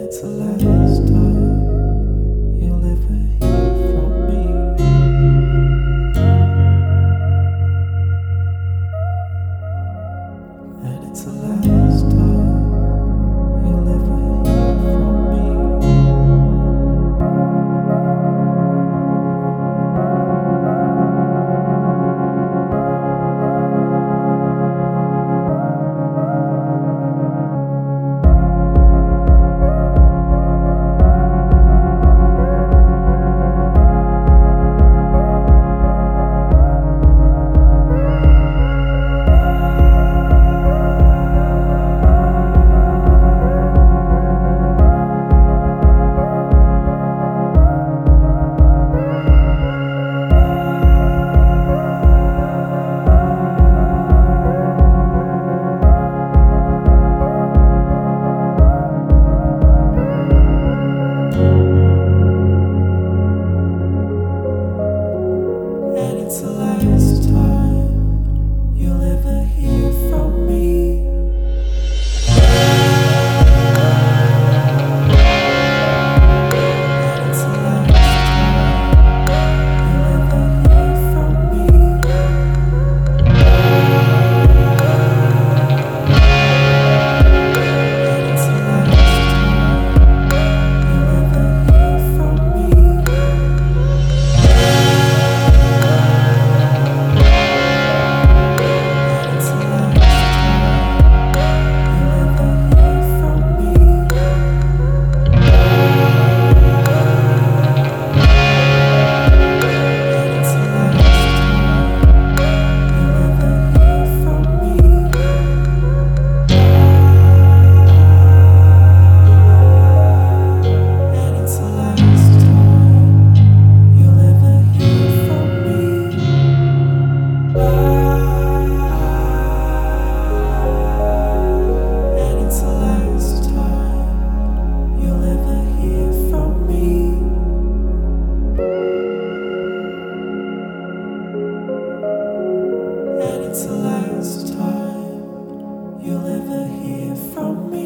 it's the last time you'll ever hear from me. And it's the last time you'll ever hear from me. It's the last time you'll ever hear from me. And it's the last time you'll ever hear from me. And it's the last time you'll ever hear from me. It's the last time you'll ever hear from me.